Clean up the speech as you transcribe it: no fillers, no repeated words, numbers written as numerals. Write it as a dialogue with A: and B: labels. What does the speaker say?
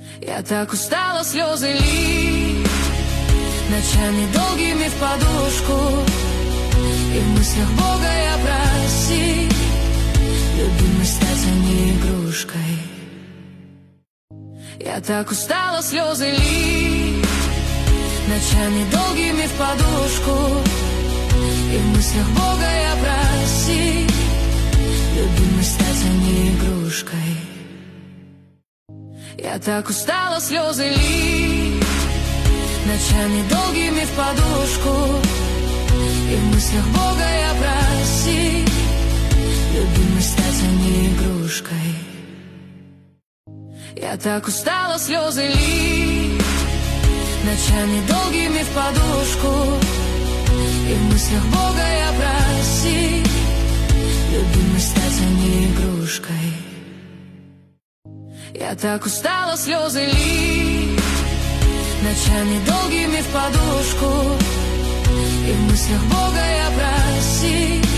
A: Я так устала слезы лить, ночами долгими в подушку, и в мыслях Бога я проси, любимой стать, а не игрушкой. Я так устала слезы лить, ночами долгими в подушку, и в мыслях Бога я проси, любимой стать, а не игрушкой. Я так устала слезы лить, ночами долгими в подушку, и в мыслях Бога я проси, любимой стать, а не игрушкой. Я так устала слезы лить, ночами долгими в подушку, и в мыслях Бога я проси, любимой стать, а не игрушкой. Я так устала слезы лить, ночами долгими в подушку, и в мыслях Бога я проси,